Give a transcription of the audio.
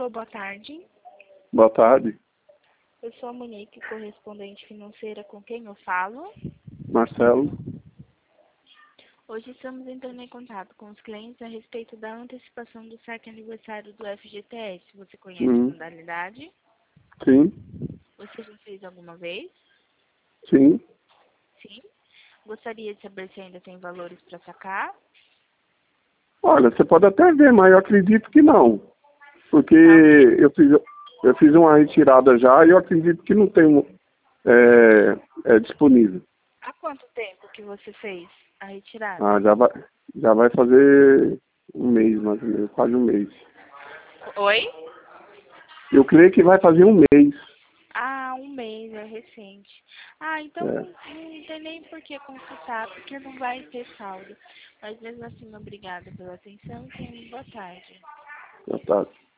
Alô, boa tarde. Boa tarde, Eu sou a Monique, correspondente financeira, com quem eu falo. Marcelo. Hoje estamos entrando em contato com os clientes a respeito da antecipação do saque aniversário do FGTS. Você conhece a modalidade? Sim, Você já fez alguma vez? sim. Sim. Gostaria de saber se ainda tem valores para sacar? Olha, você pode até ver, mas eu acredito que não. Porque eu fiz uma retirada já e eu acredito que não tem disponível. Há quanto tempo que você fez a retirada? Ah, já vai fazer um mês, mais ou menos, quase um mês. Oi? Eu creio que vai fazer um mês. Ah, um mês, é recente. Ah, então É, não tem nem por que consultar, porque não vai ter saldo. Mas mesmo assim, obrigada pela atenção e tenha uma boa tarde. já tá.